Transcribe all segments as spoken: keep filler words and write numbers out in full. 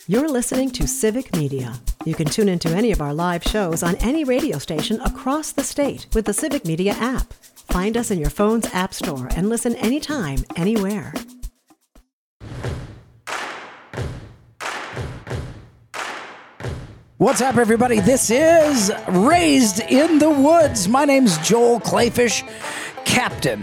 You're listening to Civic Media. You can tune into any of our live shows on any radio station across the state with the Civic Media app. Find us in your phone's app store and listen anytime, anywhere. What's up, everybody? This is Raised in the Woods. My name's Joel Clayfish, captain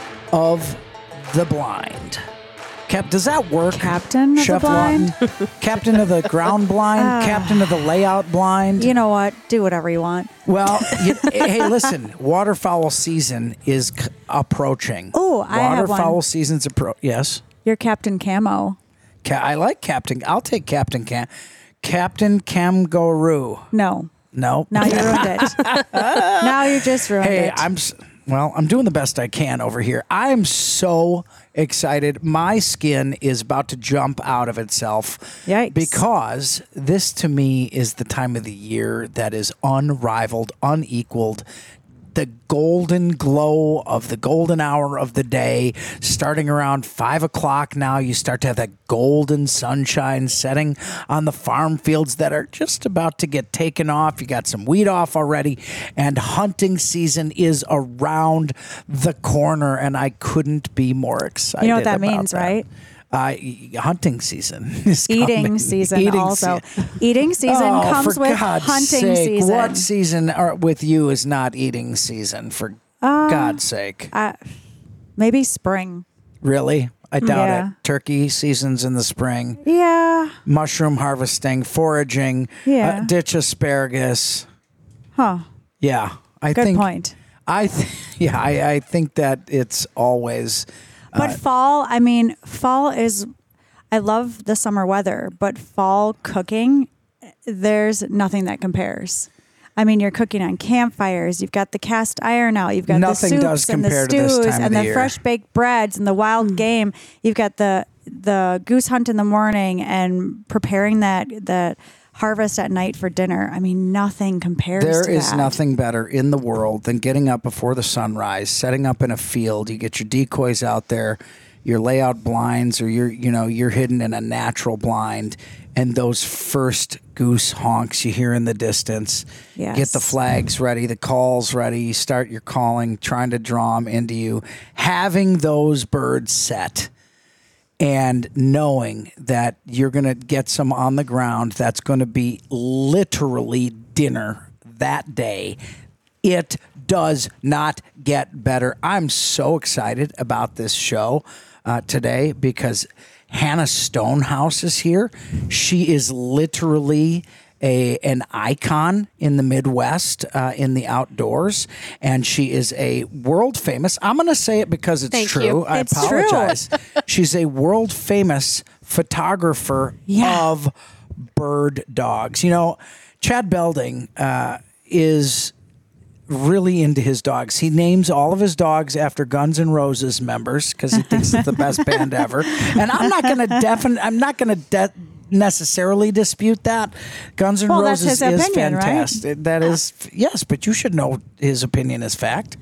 of the blind. Cap, does that work? Captain of Chef the blind? Lawton? Captain of the ground blind? Uh, captain of the layout blind? You know what? Do whatever you want. Well, you, hey, listen. Waterfowl season is c- approaching. Oh, I have one. Waterfowl season's approach. Yes. You're Captain Camo. Ca- I like Captain. I'll take Captain Cam. Captain Kangaroo. No. No. Now you ruined it. Now you just ruined hey, it. I'm s- well. I'm doing the best I can over here. I am so excited. My skin is about to jump out of itself. Yikes. Because this, to me, is the time of the year that is unrivaled, unequaled. The golden glow of the golden hour of the day, starting around five o'clock now, you start to have that golden sunshine setting on the farm fields that are just about to get taken off. You got some weed off already, and hunting season is around the corner, and I couldn't be more excited. You know what that about means, that. right? Uh, hunting season is Eating coming. season Eating also. se- Eating season oh, comes for with God's hunting sake, season. What season are, with you is not eating season, for Uh, God's sake? Uh, maybe spring. Really? I doubt Yeah. it. Turkey season's in the spring. Yeah. Mushroom harvesting, foraging, Yeah. uh, ditch asparagus. Huh. Yeah. I Good think, point. I th- yeah, I, I think that it's always... But fall, I mean, fall is, I love the summer weather, but fall cooking, there's nothing that compares. I mean, you're cooking on campfires. You've got the cast iron out. You've got Nothing the does soups and the compare to this stews time of and the the year. fresh baked breads and the wild game. You've got the the goose hunt in the morning and preparing that that harvest at night for dinner. I mean, nothing compares There to is that. nothing better in the world than getting up before the sunrise, setting up in a field. You get your decoys out there, your layout blinds, or you're, you know, you're hidden in a natural blind, and those first goose honks you hear in the distance. Yes. Get the flags ready, the calls ready. You start your calling, trying to draw them into you. Having those birds set and knowing that you're going to get some on the ground, that's going to be literally dinner that day. It does not get better. I'm so excited about this show uh, today because Hannah Stonehouse is here. She is literally a an icon in the Midwest, uh, in the outdoors, and she is a world famous. I'm going to say it because it's Thank true. you. I It's true. apologize. She's a world famous photographer Yeah. of bird dogs. You know, Chad Belding uh, is really into his dogs. He names all of his dogs after Guns N' Roses members because he thinks it's the best band ever. And I'm not going to definitely, I'm not going to de- necessarily dispute that. Guns N' Well, that's Roses his is opinion, right? fantastic. That is, yes, but you should know his opinion is fact.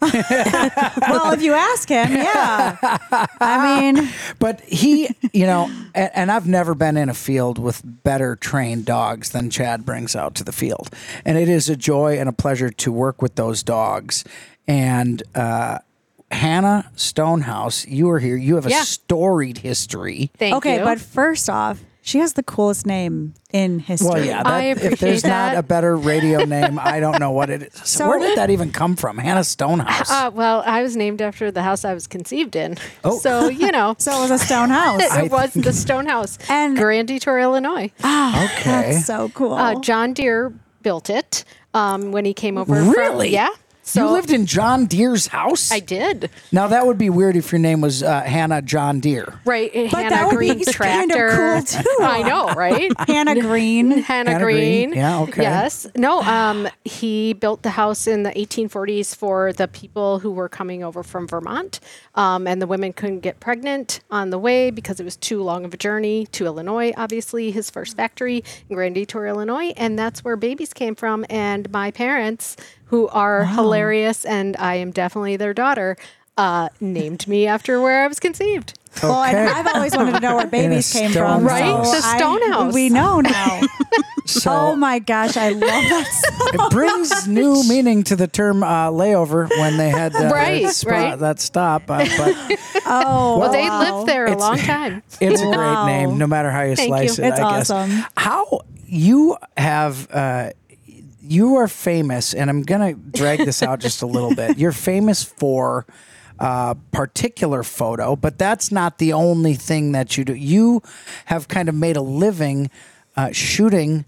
Well, if you ask him, yeah. I mean, But he, you know, and, and I've never been in a field with better trained dogs than Chad brings out to the field. And it is a joy and a pleasure to work with those dogs. And uh, Hannah Stonehouse, you are here. You have a Yeah. storied history. Thank okay, you. but first off, she has the coolest name in history. Well, yeah, I that, if there's appreciate not that. a better radio name, I don't know what it is. So So- where did that even come from? Hannah Stonehouse. uh, well, I was named after the house I was conceived in. Oh. So, you know, So it was a stone house. it was the Stone House And- Grand Detour, Illinois. okay. That's so cool. Uh, John Deere built it um, when he came over. From, Really? yeah. So you lived in John Deere's house? I did. Now, that would be weird if your name was uh, Hannah John Deere. Right. But Hannah that would Green be kind of Tractor. cool, too. I know, right? Hannah Green. Hannah, Hannah Green. Green. Yeah, okay. Yes. No, um, he built the house in the eighteen forties for the people who were coming over from Vermont. Um, and the women couldn't get pregnant on the way because it was too long of a journey to Illinois, obviously, his first factory in Grand Detour, Illinois. And that's where babies came from. And my parents, who are hilarious, and I am definitely their daughter, uh, named me after where I was conceived. Well, and Okay. I've always wanted to know where babies came stone from. Right? house. The stone I- house. We know now. So Oh my gosh, I love that song. it brings new meaning to the term uh, layover when they had uh, Right, that, spot, right. that stop. Uh, but Oh, Well, they wow. lived there a It's- long time. it's a Wow. great name, no matter how you Thank slice you. it. It's I guess. awesome. How you have. Uh, you are famous, and I'm going to drag this out just a little bit. You're famous for a particular photo, but that's not the only thing that you do. You have kind of made a living uh, shooting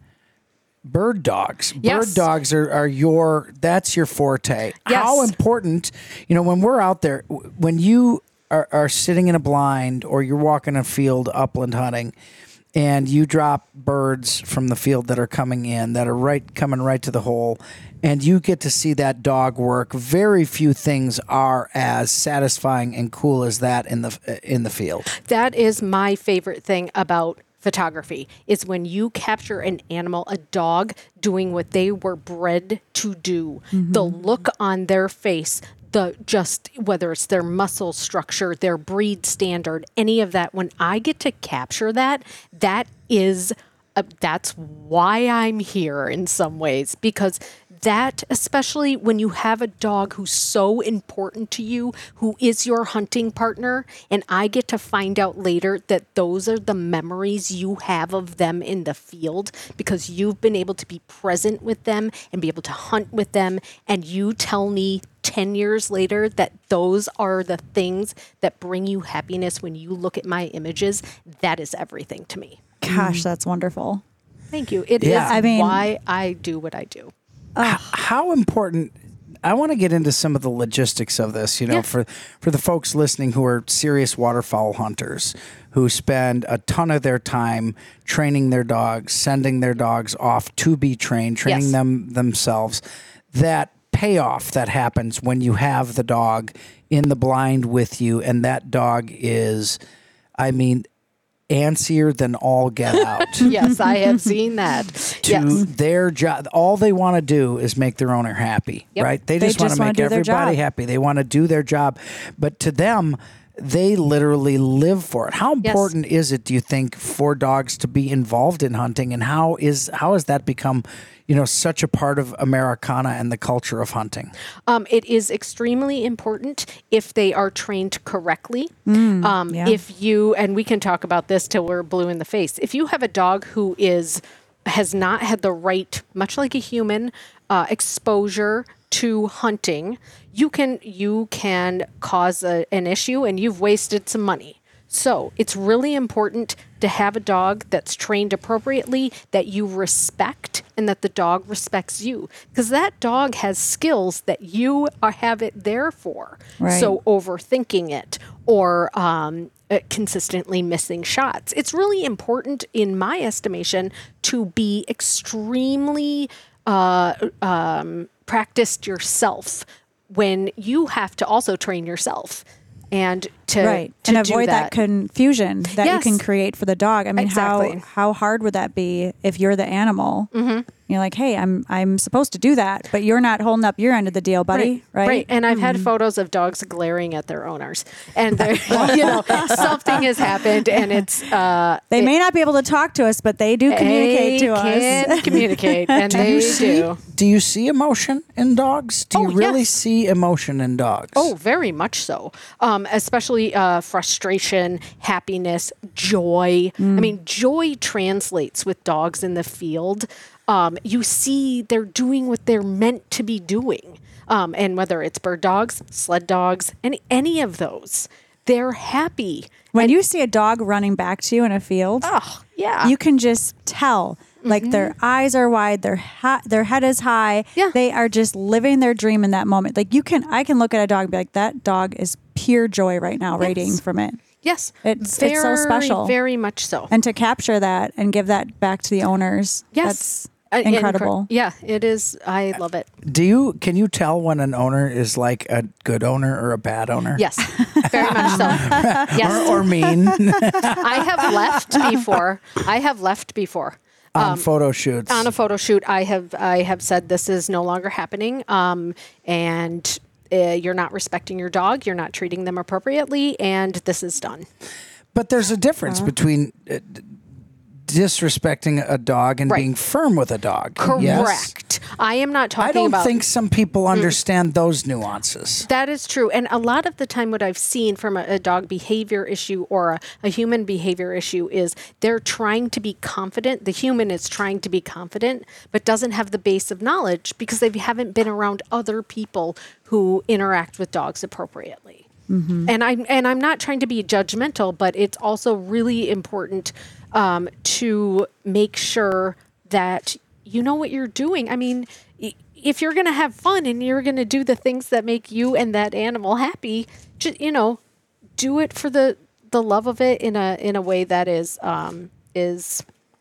bird dogs. Yes. Bird dogs are, are your, that's your forte. How Yes. important, you know, when we're out there, w- when you are, are sitting in a blind or you're walking a field upland hunting, and you drop birds from the field that are coming in, that are right coming right to the hole, and you get to see that dog work. Very few things are as satisfying and cool as that in the in the field. That is my favorite thing about photography is when you capture an animal, a dog doing what they were bred to do. The look on their face, the just whether it's their muscle structure, their breed standard, any of that. When I get to capture that, that is uh, that's why I'm here in some ways, because that, especially when you have a dog who's so important to you, who is your hunting partner, and I get to find out later that those are the memories you have of them in the field because you've been able to be present with them and be able to hunt with them, and you tell me ten years later that those are the things that bring you happiness when you look at my images, that is everything to me. Gosh, that's wonderful. Thank you. It is Yeah. I mean- why I do what I do. H- how important I want to get into some of the logistics of this, you know, Yeah. for for the folks listening who are serious waterfowl hunters who spend a ton of their time training their dogs, sending their dogs off to be trained, training Yes. them themselves. That payoff that happens when you have the dog in the blind with you, and that dog is, I mean, antsier than all get out. Yes, I have seen that. To Yes. their job, all they want to do is make their owner happy, Yep. right? They They just want just to wanna make do their everybody job. happy. They want to do their job, but to them, they literally live for it. How Yes. important is it, do you think, for dogs to be involved in hunting, and how is how has that become, you know, such a part of Americana and the culture of hunting? Um, it is extremely important if they are trained correctly. um, yeah. If you, and we can talk about this till we're blue in the face. If you have a dog who is has not had the right, much like a human, uh, exposure to hunting, you can you can cause a, an issue, and you've wasted some money. So it's really important to have a dog that's trained appropriately, that you respect, and that the dog respects you, because that dog has skills that you are, have it there for. Right. So overthinking it or um, uh, consistently missing shots. It's really important, in my estimation, to be extremely uh, um, practiced yourself when you have to also train yourself. And to, Right. to And do avoid that. that confusion that Yes. you can create for the dog. I mean, Exactly. how how hard would that be if you're the animal? Mm-hmm. You're like, hey, I'm I'm supposed to do that, but you're not holding up your end of the deal, buddy. Right. Right. And I've had photos of dogs glaring at their owners, and they're, you know, something has happened, and it's uh, They may not be able to talk to us, but they do communicate they to can us. communicate, and Do they you see? do. Do you see emotion in dogs? Do you Oh, really yes. see emotion in dogs? Oh, very much so. Um, especially uh, frustration, happiness, joy. I mean, joy translates with dogs in the field. Um, you see they're doing what they're meant to be doing. Um, and whether it's bird dogs, sled dogs, any, any of those, they're happy. When you see a dog running back to you in a field, Oh, yeah. you can just tell. Like their eyes are wide, their ha- their head is high. Yeah. They are just living their dream in that moment. Like you can, I can look at a dog and be like, that dog is pure joy right now, radiating from it. yes. It's- very, it's so special. Very much so. And to capture that and give that back to the owners, Yes. that's Uh, incre- incredible. yeah, it is. I love it. Do you can you tell when an owner is like a good owner or a bad owner? Yes, very much so. Yes. Or, or mean I have left before. I have left before. on photo shoots. On a photo shoot, I have I have said this is no longer happening, um, and uh, you're not respecting your dog, you're not treating them appropriately, and this is done. But there's a difference Uh-huh. between uh, disrespecting a dog and Right. being firm with a dog. Correct. Yes? I am not talking I don't about. think some people understand those nuances. That is true. And a lot of the time, what I've seen from a, a dog behavior issue or a, a human behavior issue is they're trying to be confident. The human is trying to be confident, but doesn't have the base of knowledge because they haven't been around other people who interact with dogs appropriately. Mm-hmm. And I'm and I'm not trying to be judgmental, but it's also really important um, to make sure that you know what you're doing. I mean, if you're going to have fun and you're going to do the things that make you and that animal happy, just, you know, do it for the, the love of it in a in a way that is um, is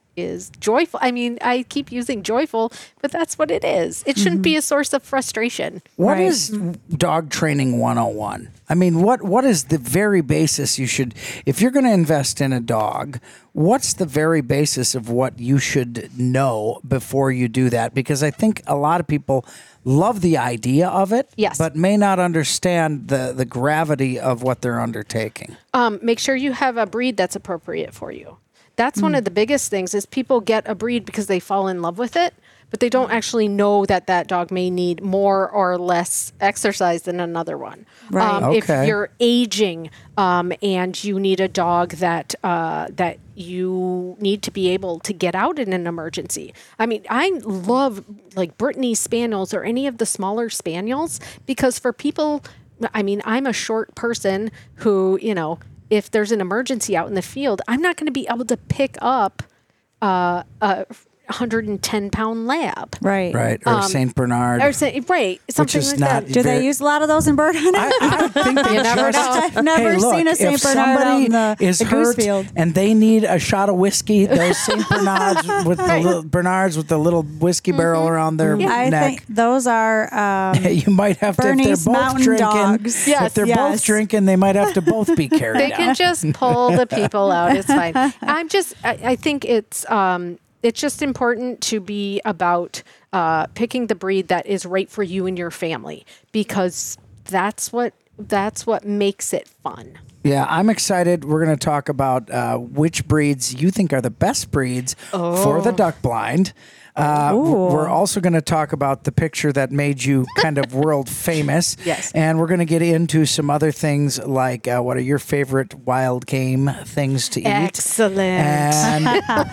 is joyful. I mean, I keep using joyful, but that's what it is. It shouldn't be a source of frustration. What Right. is dog training one oh one? I mean, what what is the very basis you should, if you're going to invest in a dog, what's the very basis of what you should know before you do that? Because I think a lot of people love the idea of it, Yes. but may not understand the, the gravity of what they're undertaking. Um, make sure you have a breed that's appropriate for you. That's one of the biggest things is people get a breed because they fall in love with it, but they don't actually know that that dog may need more or less exercise than another one. Right. Um, Okay. If you're aging um, and you need a dog that uh, that you need to be able to get out in an emergency. I mean, I love like Brittany Spaniels or any of the smaller Spaniels because for people, I mean, I'm a short person who, you know, if there's an emergency out in the field, I'm not going to be able to pick up uh, a one hundred ten pound lab. Right. Right. Or Saint Bernard. Or say, right. Something is like not- that. Do they Very- use a lot of those in bird hunting? I, I think they You never just, know. I've never hey, look, seen a Saint if Bernard out somebody in the, is the goose hurt field. and they need a shot of whiskey, those Saint Bernards with the little, Bernards with the little whiskey barrel around their I neck. think those are um, You might have to, if Bernese they're both Mountain drinking, Dogs. Yes, if they're yes. both drinking, they might have to both be carried They out. can just pull the people out. It's fine. I'm just, I, I think it's, um, it's just important to be about uh, picking the breed that is right for you and your family because that's what that's what makes it fun. Yeah, I'm excited. We're going to talk about uh, which breeds you think are the best breeds for the duck blind. Uh, Ooh. we're also going to talk about the picture that made you kind of world famous. Yes. And we're going to get into some other things like uh, what are your favorite wild game things to eat? Excellent. And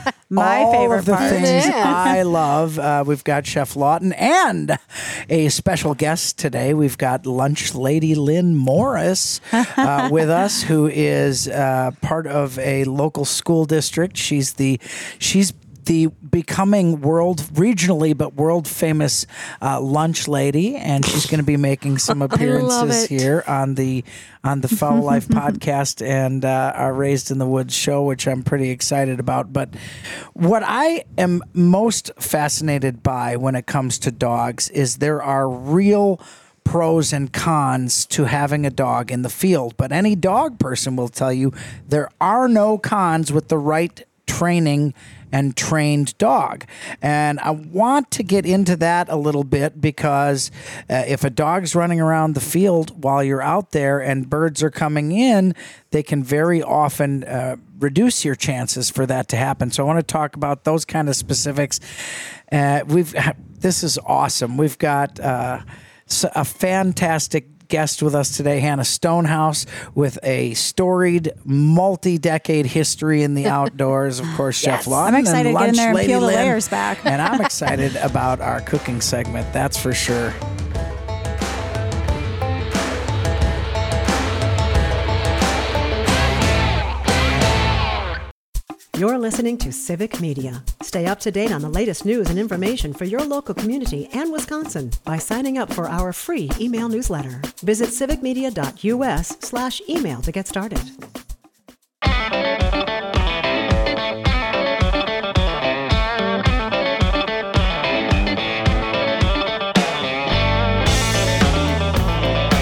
My all favorite of the part. things Yeah. I love. Uh, we've got Chef Lawton and a special guest today. We've got Lunch Lady Lynn Morris uh, with us, who is uh, part of a local school district. She's the she's the becoming world regionally but world famous uh, lunch lady, and she's going to be making some appearances it. here on the on the Fowl Life podcast and uh, our Raised in the Woods show, which I'm pretty excited about. But what I am most fascinated by when it comes to dogs is there are real pros and cons to having a dog in the field. But any dog person will tell you there are no cons with the right training and trained dog. And I want to get into that a little bit because uh, if a dog's running around the field while you're out there and birds are coming in, they can very often uh, reduce your chances for that to happen. So I want to talk about those kind of specifics. Uh, we've this is awesome. We've got uh, a fantastic guest with us today, Hannah Stonehouse, with a storied multi-decade history in the outdoors. Of course, Chef Lawton. I'm excited and to get in Lunch there and Lady peel the Lynn. layers back. And I'm excited about our cooking segment, that's for sure. You're listening to Civic Media. Stay up to date on the latest news and information for your local community and Wisconsin by signing up for our free email newsletter. Visit civicmedia.us slash email to get started.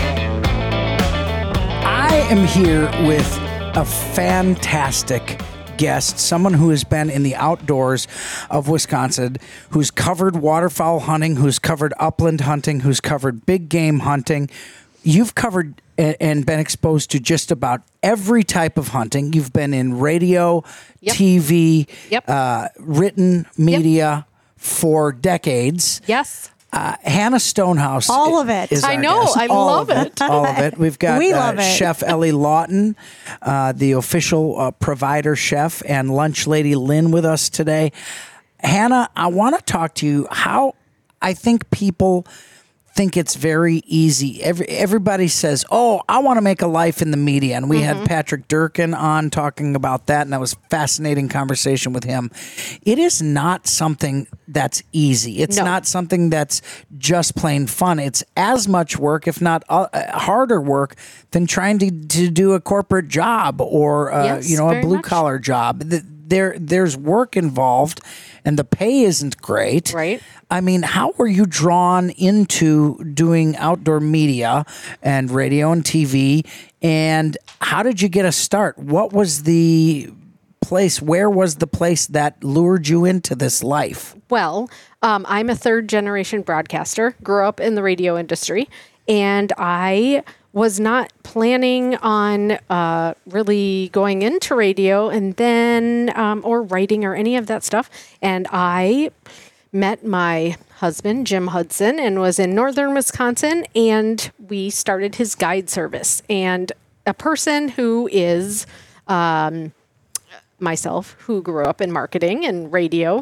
I am here with a fantastic guest, someone who has been in the outdoors of Wisconsin, who's covered waterfowl hunting, who's covered upland hunting, who's covered big game hunting. You've covered and been exposed to just about every type of hunting. You've been in radio, Yep. T V, Yep. uh, written media for decades. Yes. Uh, Hannah Stonehouse. All of it. is I our know. guest. I All love of it. All of it. We've got We uh, love it. Chef Ellie Lawton, uh, the official uh, provider chef, and lunch lady Lynn with us today. Hannah, I want to talk to you how I think people think it's very easy. Every, everybody says, oh, I want to make a life in the media. And we Mm-hmm. had Patrick Durkin on talking about that, and that was a fascinating conversation with him. It is not something that's easy. It's No. not something that's just plain fun. It's as much work, if not uh, harder work, than trying to, to do a corporate job or uh, Yes, you know a very blue much. collar job. Th- There, there's work involved, and the pay isn't great. Right. I mean, how were you drawn into doing outdoor media and radio and T V? And how did you get a start? What was the place? Where was the place that lured you into this life? Well, um, I'm a third generation broadcaster, grew up in the radio industry, and I was not planning on uh, really going into radio and then, um, or writing or any of that stuff. And I met my husband, Jim Hudson, and was in northern Wisconsin, and we started his guide service. And a person who is um, myself, who grew up in marketing and radio,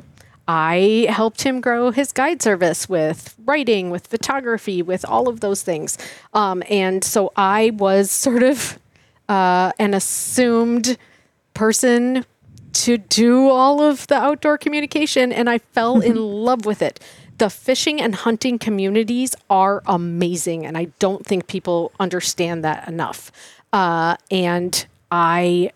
I helped him grow his guide service with writing, with photography, with all of those things. Um, and so I was sort of uh, an assumed person to do all of the outdoor communication, and I fell in love with it. The fishing and hunting communities are amazing, and I don't think people understand that enough. Uh, and I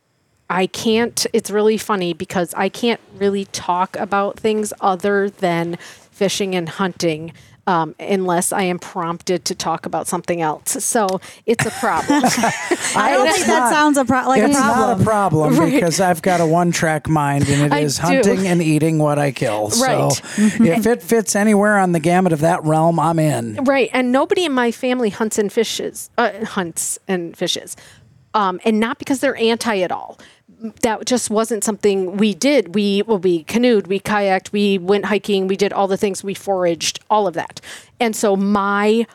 I can't, it's really funny because I can't really talk about things other than fishing and hunting um, unless I am prompted to talk about something else. So it's a problem. I don't think that sounds a pro- like it's a problem. not a problem because I've got a one-track mind, and it I is do. hunting and eating what I kill. Right. So if it fits anywhere on the gamut of that realm, I'm in. Right. And nobody in my family hunts and fishes, uh, hunts and fishes. Um, and not because they're anti at all. That just wasn't something we did. We well, we canoed, we kayaked, we went hiking, we did all the things, we foraged, all of that. And so my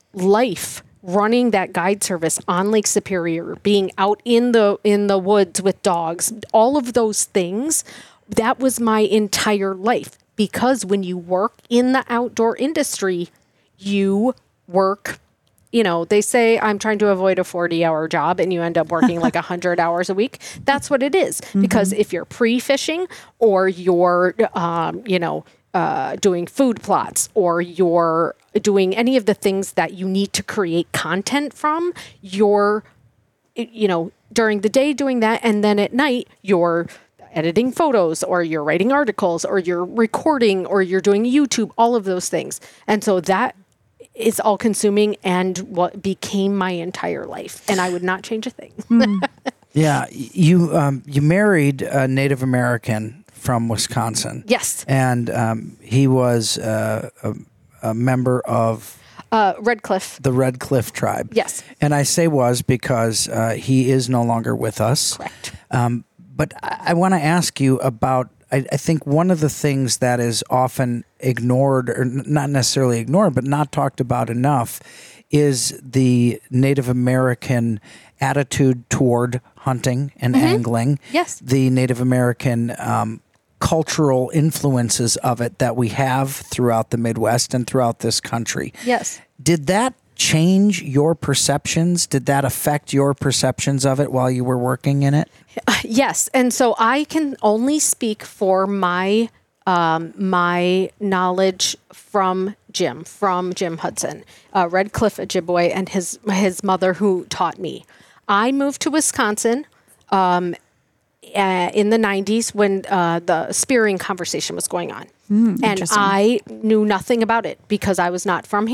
life running that guide service on Lake Superior, being out in the in the woods with dogs, all of those things, that was my entire life. Because when you work in the outdoor industry, you work, you know, they say I'm trying to avoid a forty hour job and you end up working like one hundred hours a week. That's what it is. Mm-hmm. Because if you're pre-fishing or you're, um, you know, uh, doing food plots or you're doing any of the things that you need to create content from, you're, you know, during the day doing that. And then at night, you're editing photos or you're writing articles or you're recording or you're doing YouTube, all of those things. And so that is all consuming and what became my entire life. And I would not change a thing. Mm. Yeah, you um, you married a Native American from Wisconsin. Yes. And um, he was uh, a, a member of Uh, Red Cliff. the Red Cliff tribe. Yes. And I say was because uh, he is no longer with us. Correct. Um, but I, I want to ask you about, I, I think one of the things that is often ignored, or n- not necessarily ignored, but not talked about enough, is the Native American attitude toward hunting and angling. Yes. The Native American um, cultural influences of it that we have throughout the Midwest and throughout this country. Yes. Did that change your perceptions? Did that affect your perceptions of it while you were working in it? Yes. And so I can only speak for my um, my knowledge from Jim, from Jim Hudson, uh, Red Cliff Ojibwe, and his his mother who taught me. I moved to Wisconsin um, uh, in the nineties when uh, the spearing conversation was going on. Mm, and I knew nothing about it because I was not from here.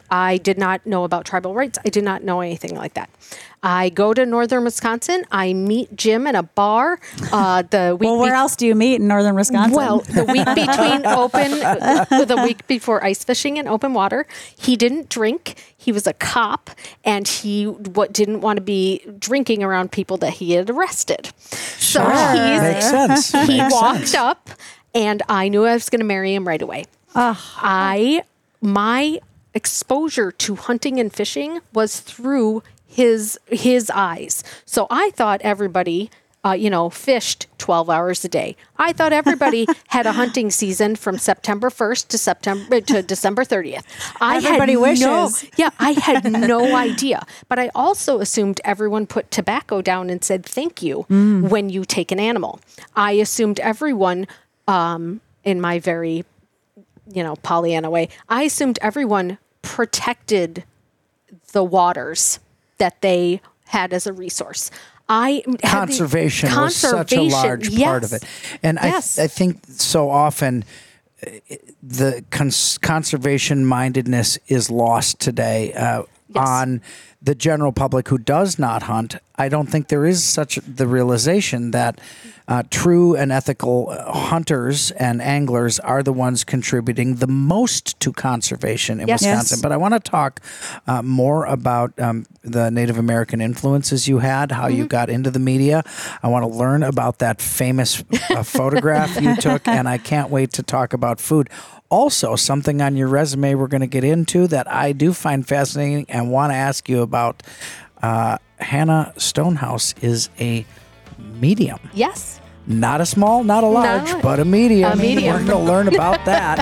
I did not know about tribal rights. I did not know anything like that. I go to northern Wisconsin. I meet Jim in a bar. Uh, the week Well, where be- else do you meet in northern Wisconsin? Well, the week between open, uh, the week before ice fishing and open water, he didn't drink. He was a cop, and he what didn't want to be drinking around people that he had arrested. So he's, Makes sense. he Makes walked sense. up, and I knew I was going to marry him right away. I my exposure to hunting and fishing was through his his eyes. So I thought everybody, uh, you know, fished twelve hours a day. I thought everybody had a hunting season from September first to September to December thirtieth. I Everybody had wishes. No, yeah, I had no idea. But I also assumed everyone put tobacco down and said thank you when you take an animal. I assumed everyone, um, in my very, you know, Pollyanna way, I assumed everyone protected the waters that they had as a resource. I had the- Conservation was such a conservation, large part of yes. it. And Yes. I, I think so often uh, the cons- conservation mindedness is lost today uh, Yes. on the general public who does not hunt. I don't think there is such the realization that uh, true and ethical uh, hunters and anglers are the ones contributing the most to conservation in Yes. Wisconsin. Yes. But I want to talk uh, more about um, the Native American influences you had, how you got into the media. I want to learn about that famous uh, photograph you took, and I can't wait to talk about food. Also, something on your resume we're going to get into that I do find fascinating and want to ask you about. Uh, Hannah Stonehouse is a medium. Yes. Not a small, not a large, Not- but a medium. a medium. We're going to learn about that.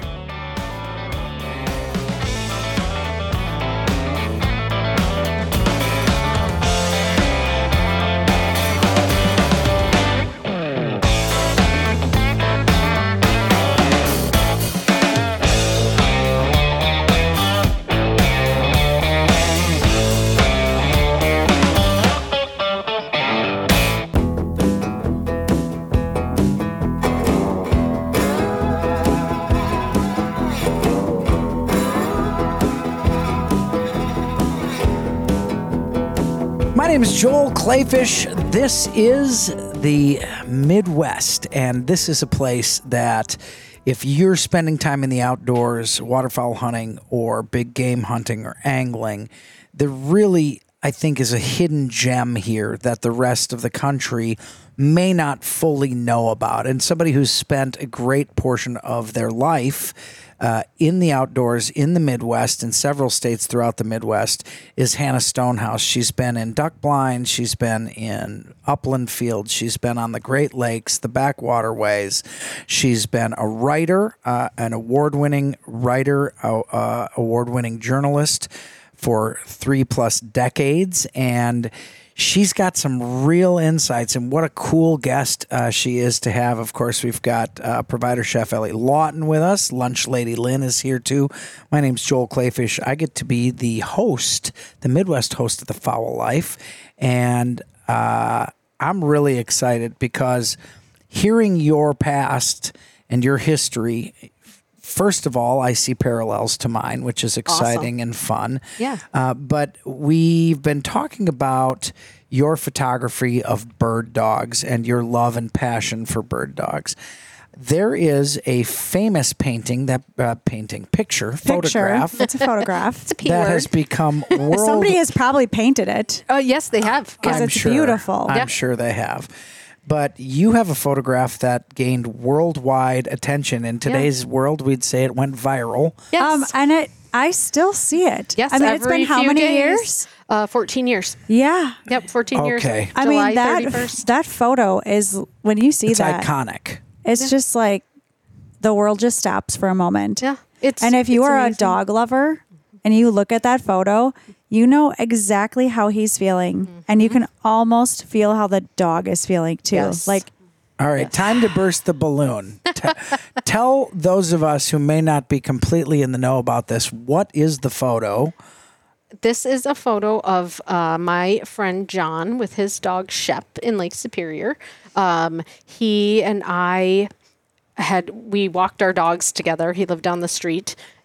My name is Joel Clayfish. This is the Midwest, and this is a place that if you're spending time in the outdoors, waterfowl hunting or big game hunting or angling, there really, I think, is a hidden gem here that the rest of the country may not fully know about. And somebody who's spent a great portion of their life uh, in the outdoors in the Midwest, in several states throughout the Midwest, is Hannah Stonehouse. She's been in duck blinds, she's been in upland fields, she's been on the Great Lakes, the backwaterways. She's been a writer, uh, an award-winning writer, uh, uh, award-winning journalist for three plus decades, and she's got some real insights, and what a cool guest uh, she is to have. Of course, we've got uh, provider chef Ellie Lawton with us. Lunch Lady Lynn is here too. My name's Joel Clayfish. I get to be the host, the Midwest host of The Fowl Life, and uh, I'm really excited because hearing your past and your history, first of all, I see parallels to mine, which is exciting and fun. Yeah. Uh, but we've been talking about your photography of bird dogs and your love and passion for bird dogs. There is a famous painting, that uh, painting, picture, Picture. photograph, It's a photograph. It's a P that word. has become world. Somebody has probably painted it. Oh, yes, they have. 'Cause I'm it's sure. beautiful. I'm Yeah. sure they have. But you have a photograph that gained worldwide attention. In today's world, we'd say it went viral. Yes. Um, and it, I still see it. yes. I mean, it's every been how few many days. years? Uh, fourteen years. Yeah. Yep, fourteen years. Okay. I July mean, that thirty-first. that photo is, when you see It's that, iconic. it's just like the world just stops for a moment. Yeah, it's And if you it's are amazing. a dog lover and you look at that photo, you know exactly how he's feeling. Mm-hmm. And you can almost feel how the dog is feeling too. Yes. Like, All right, time to burst the balloon. T- tell those of us who may not be completely in the know about this, what is the photo? This is a photo of uh, my friend John with his dog Shep in Lake Superior. Um, he and I had we walked our dogs together. He lived down the street,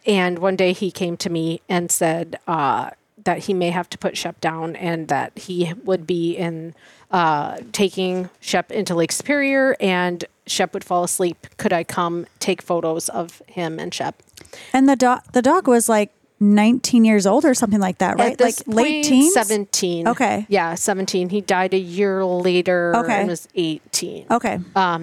and one day he came to me and said uh, that he may have to put Shep down and that he would be in uh, taking Shep into Lake Superior and Shep would fall asleep. Could I come take photos of him and Shep? And the dog, the dog was like nineteen years old or something like that, right? At this Like late point, teens? seventeen. Okay. Yeah, seventeen. He died a year later Okay. and was eighteen. Okay.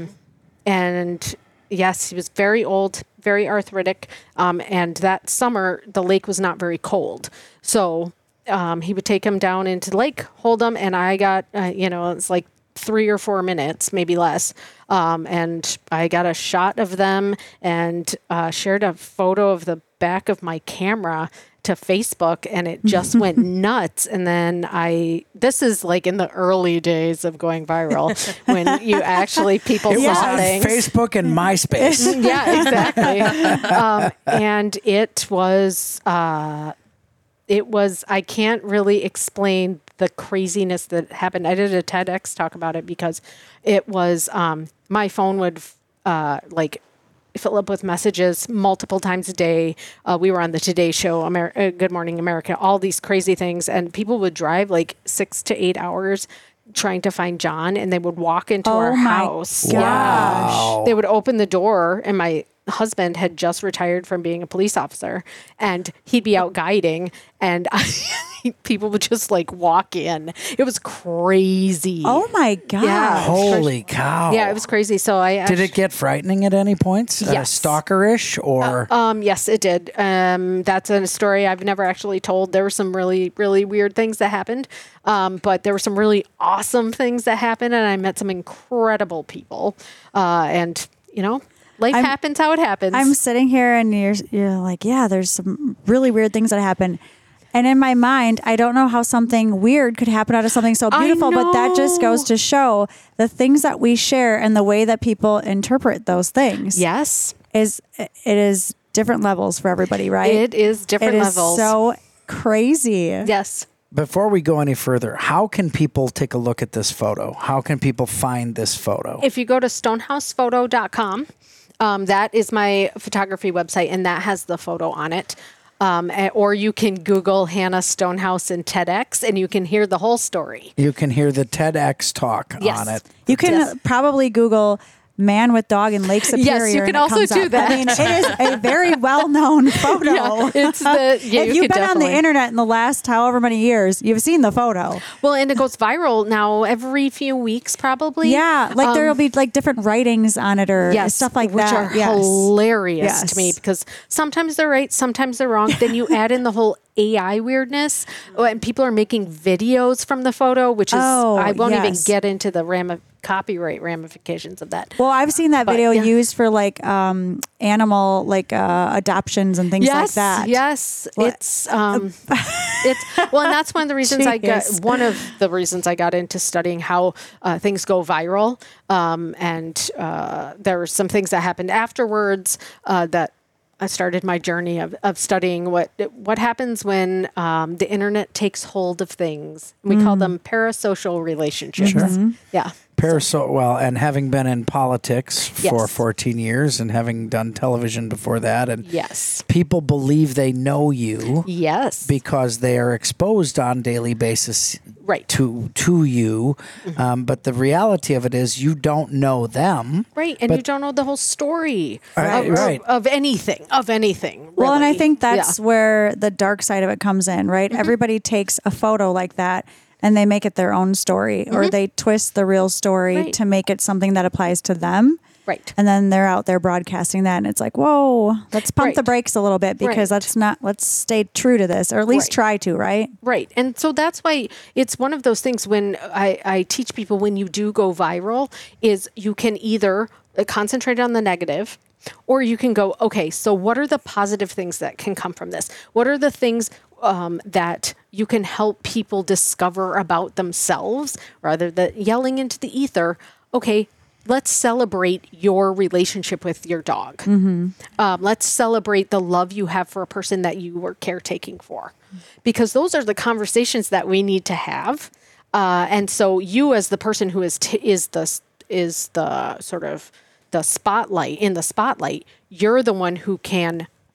And yes, he was very old, very arthritic. Um, and that summer, the lake was not very cold. So um, he would take him down into the lake, hold him, and I got, uh, you know, it's like three or four minutes, maybe less. Um, and I got a shot of them and uh, shared a photo of the back of my camera to Facebook, and it just went nuts. And then I, this is like in the early days of going viral when you actually, people It was saw on things. Facebook and MySpace. Yeah, exactly. um, and it was, uh, it was, I can't really explain the craziness that happened. I did a TEDx talk about it because it was, um, my phone would, uh, like, fill up with messages multiple times a day. Uh, we were on the Today Show, Amer- uh, Good Morning America, all these crazy things. And people would drive like six to eight hours trying to find John, and they would walk into Oh our my house. gosh. Wow. They would open the door, and my husband had just retired from being a police officer, and he'd be out guiding, and I, people would just like walk in. It was crazy. Oh my God. Yeah. Holy cow. Yeah, it was crazy. So I Did it get frightening at any points? Uh, Yes. stalkerish or? Um, yes, it did. Um, that's a story I've never actually told. There were some really, really weird things that happened. Um, but there were some really awesome things that happened, and I met some incredible people. Uh, and, you know, life I'm- happens how it happens. I'm sitting here and you're you're like, yeah, there's some really weird things that happen. And in my mind, I don't know how something weird could happen out of something so I beautiful, but that just know. goes to show the things that we share and the way that people interpret those things. Yes, Is it is different levels for everybody, right? it is different It is levels. so crazy. yes. Before we go any further, how can people take a look at this photo? How can people find this photo? If you go to stonehouse photo dot com, um, that is my photography website, and that has the photo on it. Um, a- or you can Google Hannah Stonehouse and TEDx, and you can hear the whole story. You can hear the TEDx talk Yes. on it. You can Yes. probably Google man with dog in Lake Superior. you can and it also comes do up. that. I mean, it is a very well-known photo. Yeah, it's the yeah, if you you've could been on the definitely- internet in the last however many years, you've seen the photo. Well, and it goes viral now every few weeks, probably. Yeah, like Um, there'll be like different writings on it or yes, stuff like which that. are Yes. hilarious to me Yes. because sometimes they're right, sometimes they're wrong. Then you add in the whole A I weirdness, oh, and people are making videos from the photo, which is Oh, I won't even yes. get into the ram- copyright ramifications of that. Well, I've seen that But, video yeah. used for like um, animal like uh, adoptions and things like Yes, that. yes, it's um, it's well, and that's one of the reasons I got. Jeez. One of the reasons I got into studying how uh, things go viral, um, and uh, there were some things that happened afterwards uh, that I started my journey of, of studying what what happens when um, the internet takes hold of things. We call them parasocial relationships. Yeah. Paraso- well, and having been in politics for Yes. fourteen years and having done television before that, and Yes. people believe they know you Yes. because they are exposed on daily basis Right. to to you. Mm-hmm. Um, but the reality of it is you don't know them. Right, and But- you don't know the whole story Right, of, right. of anything, of anything. Well, and I really. think that's Yeah. where the dark side of it comes in, right? Mm-hmm. Everybody takes a photo like that and they make it their own story or they twist the real story Mm-hmm. Right. to make it something that applies to them. Right. And then they're out there broadcasting that and it's like, whoa, let's pump the Right. brakes a little bit because Right. let's not, let's stay true to this or at least Right. try to, right? Right. And so that's why it's one of those things when I, I teach people when you do go viral is you can either uh, concentrate on the negative or you can go, okay, so what are the positive things that can come from this? What are the things um, that you can help people discover about themselves rather than yelling into the ether? Okay, let's celebrate your relationship with your dog. Um, let's celebrate the love you have for a person that you were caretaking for, because those are the conversations that we need to have. Uh, and so, you as the person who is t- is the is the sort of the spotlight in the spotlight, you're the one who can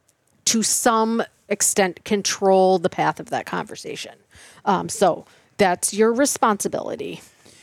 to some extent control the path of that conversation. Um, so that's your responsibility.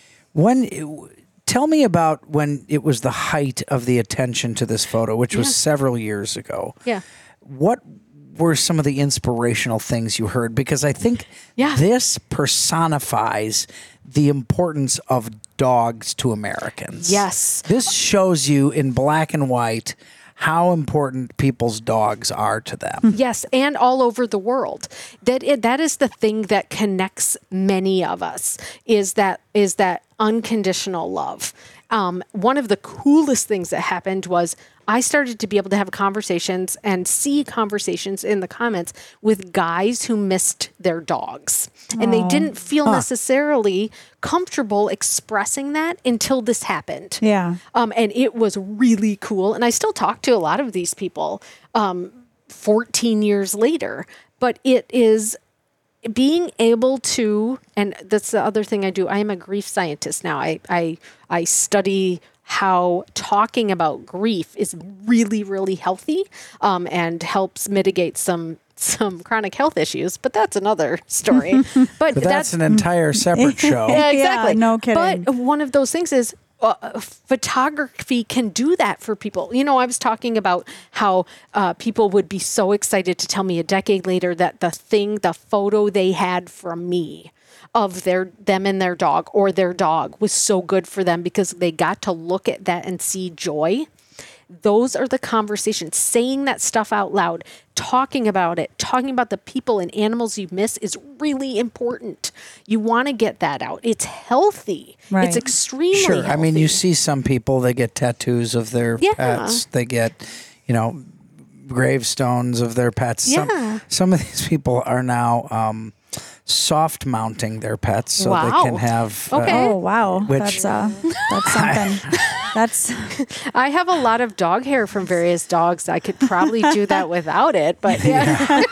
When, tell me about when it was the height of the attention to this photo, which was Yeah. several years ago. Yeah. What were some of the inspirational things you heard? Because I think Yeah. this personifies the importance of dogs to Americans. Yes. This shows you in black and white how important people's dogs are to them. Yes, and all over the world. That it, that is the thing that connects many of us is that is that unconditional love. Um, one of the coolest things that happened was I started to be able to have conversations and see conversations in the comments with guys who missed their dogs. And they didn't feel necessarily comfortable expressing that until this happened. Yeah. Um, and it was really cool. And I still talk to a lot of these people um, fourteen years later. But it is being able to, and that's the other thing I do. I am a grief scientist now. I I, I study how talking about grief is really, really healthy um, and helps mitigate some some chronic health issues. But that's another story. But, But that's, that's an entire separate show. yeah, exactly. Yeah, no kidding. But one of those things is uh, photography can do that for people. You know, I was talking about how uh, people would be so excited to tell me a decade later that the thing, the photo they had from me of their them and their dog or their dog was so good for them because they got to look at that and see joy. Those are the conversations. Saying that stuff out loud, talking about it, talking about the people and animals you miss is really important. You want to get that out. It's healthy. Right. It's extremely Sure. healthy. I mean, you see some people, they get tattoos of their Yeah. pets. They get, you know, gravestones of their pets. Yeah. Some, some of these people are now um, soft mounting their pets so Wow. they can have. uh, Okay. Oh wow, Which- that's uh, that's something. That's I have a lot of dog hair from various dogs. I could probably do that without it, but yeah.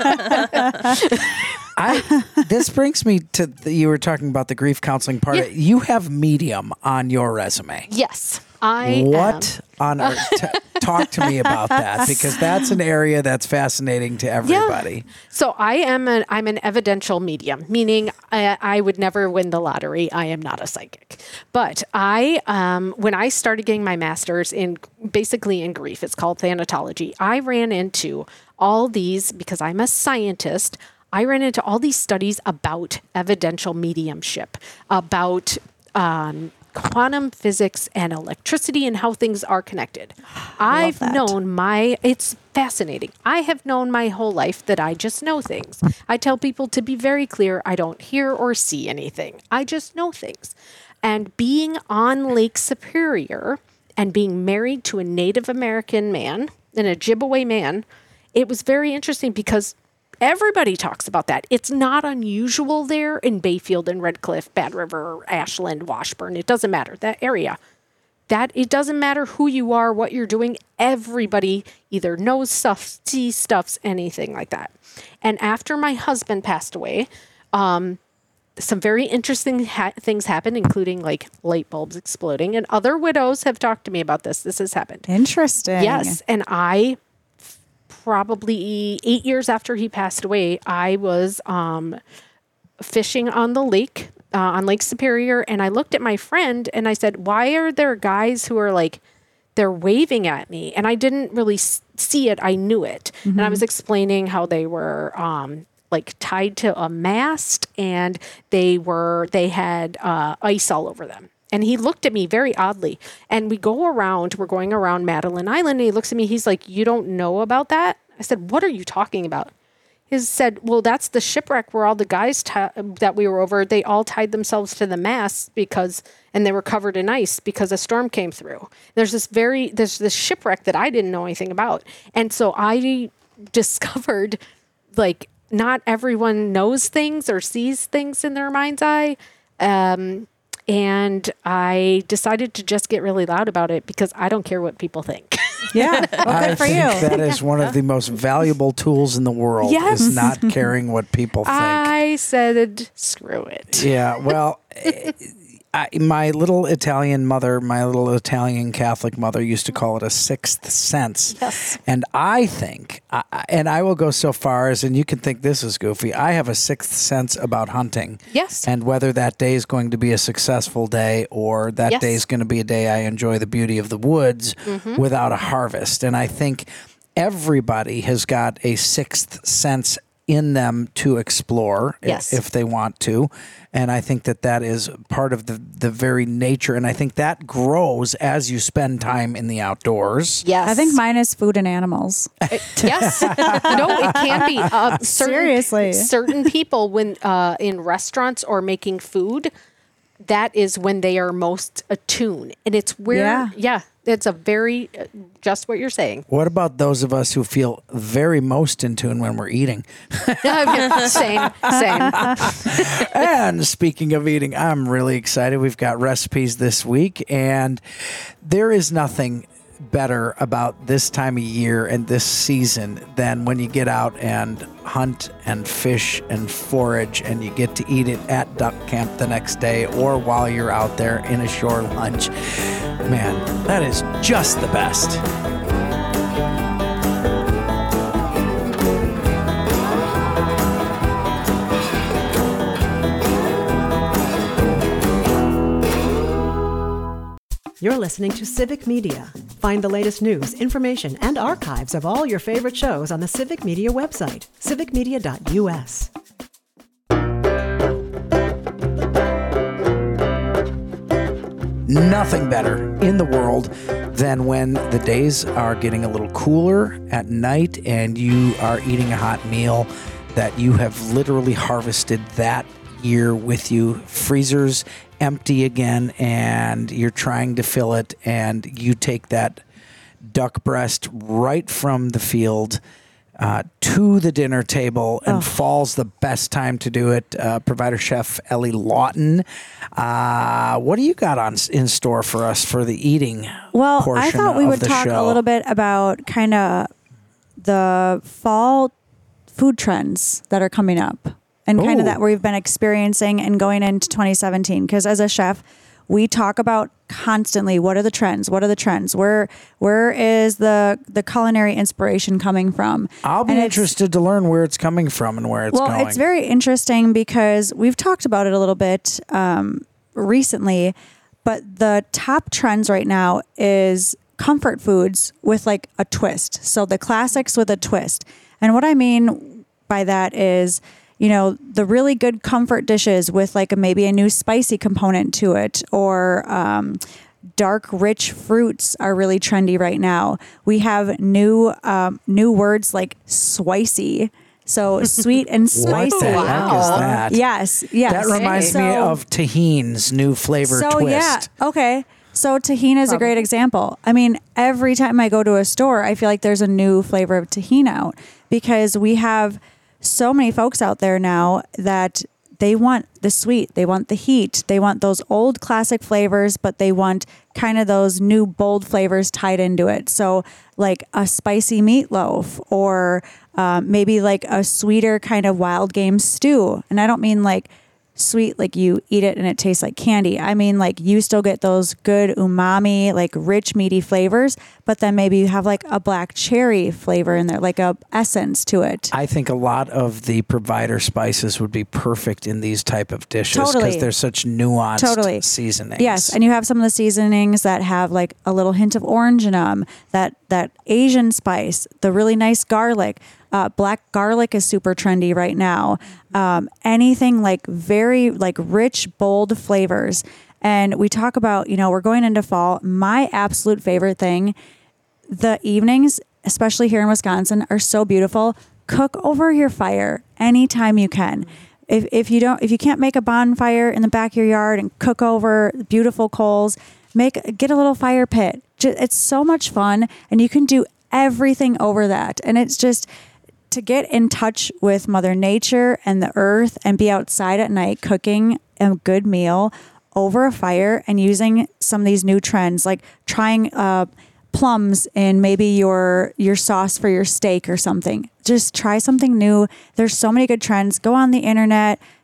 I this brings me to the, you were talking about the grief counseling part. Yeah. You have Medium on your resume. Yes, I What am. on earth? T- talk to me about that because that's an area that's fascinating to everybody. So I am an I'm an evidential medium, meaning I, I would never win the lottery. I am not a psychic, but I um, when I started getting my master's in basically in grief, it's called thanatology. I ran into all these because I'm a scientist. I ran into all these studies about evidential mediumship, about um, quantum physics and electricity and how things are connected. I've that. known my, it's fascinating. I have known my whole life that I just know things. I tell people to be very clear, I don't hear or see anything. I just know things. And being on Lake Superior and being married to a Native American man, an Ojibwe man, it was very interesting because everybody talks about that. It's not unusual there in Bayfield and Red Cliff, Bad River, Ashland, Washburn. It doesn't matter. That area. That it doesn't matter who you are, what you're doing. Everybody either knows stuff, sees stuffs, anything like that. And after my husband passed away, um, some very interesting ha- things happened, including like light bulbs exploding. And other widows have talked to me about this. This has happened. interesting. Yes. And I, probably eight years after he passed away, I was um, fishing on the lake, uh, on Lake Superior. And I looked at my friend and I said, why are there guys who are like, they're waving at me? And I didn't really s- see it. I knew it. Mm-hmm. And I was explaining how they were um, like tied to a mast and they were, they had uh, ice all over them. And he looked at me very oddly. And we go around, we're going around Madeline Island. And he looks at me, he's like, you don't know about that? I said, what are you talking about? He said, well, that's the shipwreck where all the guys t- that we were over, they all tied themselves to the mast because, and they were covered in ice because a storm came through. There's this very, there's this shipwreck that I didn't know anything about. And so I discovered like not everyone knows things or sees things in their mind's eye. Um, And I decided to just get really loud about it because I don't care what people think. Yeah. Well, I good for think you. that is one of the most valuable tools in the world Yes. is not caring what people think. I said, screw it. Yeah, well, eh, I, my little Italian mother, my little Italian Catholic mother used to call it a sixth sense. Yes. And I think, I, and I will go so far as, and you can think this is goofy, I have a sixth sense about hunting. Yes. And whether that day is going to be a successful day or that Yes. day is going to be a day I enjoy the beauty of the woods Mm-hmm. without a harvest. And I think everybody has got a sixth sense in them to explore i- Yes. if they want to. And I think that that is part of the, the very nature. And I think that grows as you spend time in the outdoors. Yes. I think mine is food and animals. It- yes. No, it can be. Uh, certain, Seriously. Certain people, when uh, in restaurants or making food, that is when they are most attuned. And it's where, Yeah. yeah, it's a very, uh, just what you're saying. What about those of us who feel very most in tune when we're eating? same, same. And speaking of eating, I'm really excited. We've got recipes this week, and there is nothing better about this time of year and this season than when you get out and hunt and fish and forage and you get to eat it at duck camp the next day or while you're out there in a shore lunch. Man, that is just the best. You're listening to Civic Media. Find the latest news, information, and archives of all your favorite shows on the Civic Media website, civic media dot u s. Nothing better in the world than when the days are getting a little cooler at night and you are eating a hot meal that you have literally harvested that year with you. Freezer's empty again and you're trying to fill it, and you take that duck breast right from the field uh, to the dinner table, and fall's the best time to do it. Uh, provider chef Ellie Lawton, uh, what do you got on in store for us for the eating Well, portion I thought we of would the talk show? a little bit about kind of the fall food trends that are coming up and kind Ooh. of that we've been experiencing and going into twenty seventeen. Because as a chef, we talk about constantly what are the trends? What are the trends? Where where is the the culinary inspiration coming from? I'll be And it's- interested to learn where it's coming from and where it's well, going. it's very interesting because we've talked about it a little bit um, recently, but the top trends right now is comfort foods with like a twist. So the classics with a twist. And what I mean by that is, you know, the really good comfort dishes with like a, maybe a new spicy component to it, or um, dark, rich fruits are really trendy right now. We have new um, new words like spicy. So sweet and what spicy. the heck Wow. is that? Yes, yes. That reminds me So- of Tahin's new flavor so twist. yeah, okay. So tahini is a great example. I mean, every time I go to a store, I feel like there's a new flavor of tahini out because we have so many folks out there now that they want the sweet, they want the heat, they want those old classic flavors, but they want kind of those new bold flavors tied into it. So like a spicy meatloaf, or um, maybe like a sweeter kind of wild game stew. And I don't mean like sweet like you eat it and it tastes like candy. I mean like you still get those good umami, like rich meaty flavors, but then maybe you have like a black cherry flavor in there, like a essence to it. I think a lot of the provider spices would be perfect in these type of dishes because Totally. they're such nuanced Totally. seasonings. Yes, and you have some of the seasonings that have like a little hint of orange in them, that that Asian spice, the really nice garlic. Uh, black garlic is super trendy right now. Um, anything like very like rich, bold flavors. And we talk about, you know, we're going into fall. My absolute favorite thing, the evenings, especially here in Wisconsin, are so beautiful. Cook over your fire anytime you can. If, if you don't, if you can't make a bonfire in the back of your yard and cook over beautiful coals, make get a little fire pit. Ju- It's so much fun, and you can do everything over that. And it's just to get in touch with Mother Nature and the earth and be outside at night cooking a good meal over a fire and using some of these new trends, like trying uh, plums in maybe your your sauce for your steak or something. Just try something new. There's so many good trends. Go on the internet,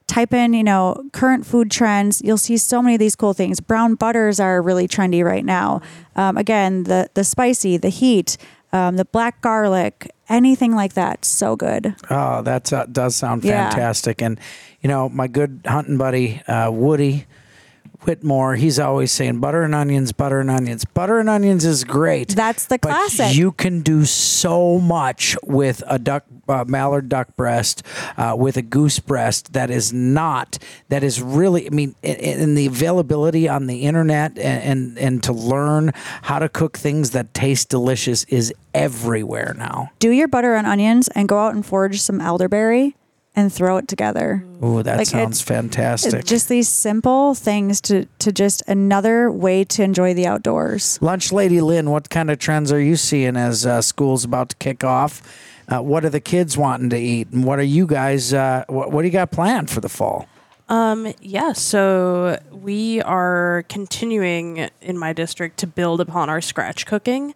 type in, you know, current food trends. You'll see so many of these cool things. Brown butters are really trendy right now. Um, again, the the spicy, the heat, um, the black garlic, anything like that. So good. Oh, that uh, does sound Yeah. fantastic. And, you know, my good hunting buddy, uh, Woody Whitmore, he's always saying butter and onions, butter and onions. Butter and onions is great. That's the but classic. you can do so much with a duck, uh, mallard duck breast, uh, with a goose breast that is not, that is really, I mean, in, in the availability on the internet and, and, and to learn how to cook things that taste delicious is everywhere now. Do your butter and onions and go out and forage some elderberry and throw it together. Ooh, that Like, sounds it's- fantastic. It's just these simple things to, to just another way to enjoy the outdoors. Lunch Lady Lynn, what kind of trends are you seeing as uh, school's about to kick off? Uh, what are the kids wanting to eat? And what are you guys, uh, what, what do you got planned for the fall? Um, yeah, so we are continuing in my district to build upon our scratch cooking.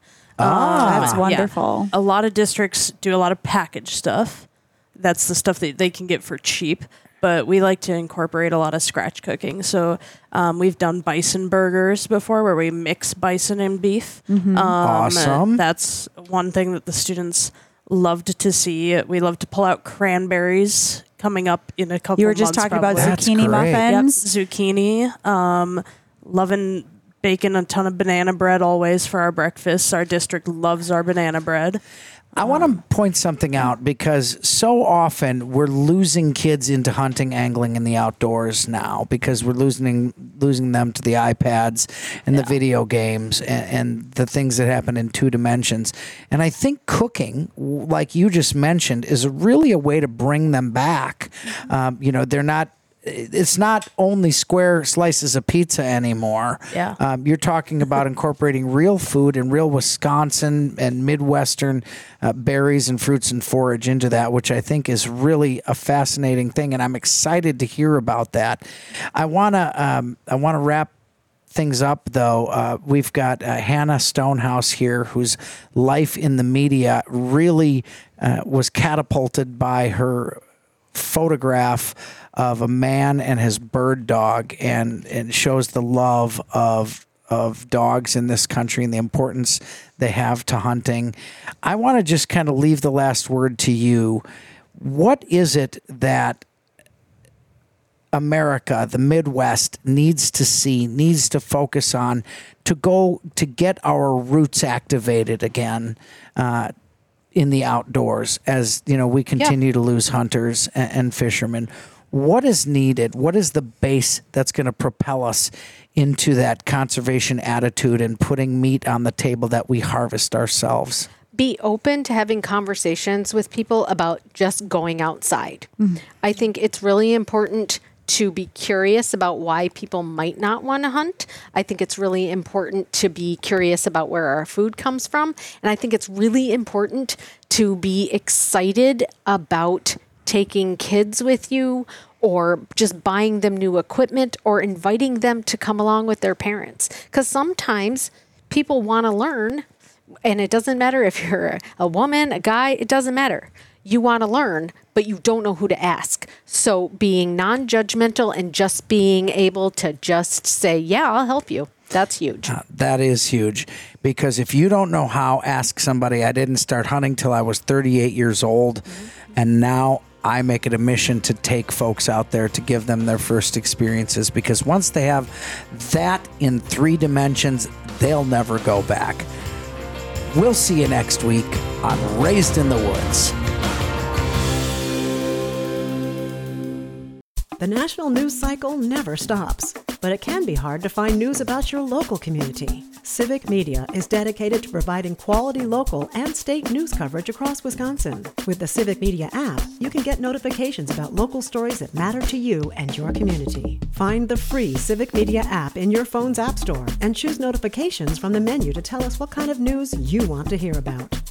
Ah. That's Yeah. wonderful. A lot of districts do a lot of packaged stuff. That's the stuff that they can get for cheap. But we like to incorporate a lot of scratch cooking. So um, we've done bison burgers before where we mix bison and beef. Um, Awesome. That's one thing that the students loved to see. We love to pull out cranberries coming up in a couple You were just months talking about probably. That's zucchini great. Yep, muffins. zucchini. Um, loving baking a ton of banana bread always for our breakfasts. Our district loves our banana bread. I want to point something out because so often we're losing kids into hunting, angling in the outdoors now because we're losing losing them to the iPads and the video games and, and the things that happen in two dimensions. And I think cooking, w- like you just mentioned, is really a way to bring them back. Um, you know, they're not. It's not only square slices of pizza anymore. Yeah. Um, you're talking about incorporating real food and real Wisconsin and Midwestern uh, berries and fruits and forage into that, which I think is really a fascinating thing. And I'm excited to hear about that. I want to um, I want to wrap things up, though. Uh, we've got uh, Hannah Stonehouse here, whose life in the media really uh, was catapulted by her photograph of a man and his bird dog, and it shows the love of of dogs in this country and the importance they have to hunting. I want to just kind of leave the last word to you. What is it that America, the Midwest, needs to see, needs to focus on to go to get our roots activated again uh, in the outdoors as, you know, we continue to lose hunters and, and fishermen? What is needed? What is the base that's going to propel us into that conservation attitude and putting meat on the table that we harvest ourselves? Be open to having conversations with people about just going outside. I think it's really important to be curious about why people might not want to hunt. I think it's really important to be curious about where our food comes from. And I think it's really important to be excited about taking kids with you or just buying them new equipment or inviting them to come along with their parents. Because sometimes people want to learn, and it doesn't matter if you're a woman, a guy, it doesn't matter. You want to learn, but you don't know who to ask. So being non-judgmental and just being able to just say, yeah, I'll help you. That's huge. Uh, that is huge, because if you don't know how, ask somebody. I didn't start hunting till I was thirty-eight years old, mm-hmm. and now I make it a mission to take folks out there to give them their first experiences, because once they have that in three dimensions, they'll never go back. We'll see you next week on Raised in the Woods. The national news cycle never stops, but it can be hard to find news about your local community. Civic Media is dedicated to providing quality local and state news coverage across Wisconsin. With the Civic Media app, you can get notifications about local stories that matter to you and your community. Find the free Civic Media app in your phone's app store and choose notifications from the menu to tell us what kind of news you want to hear about.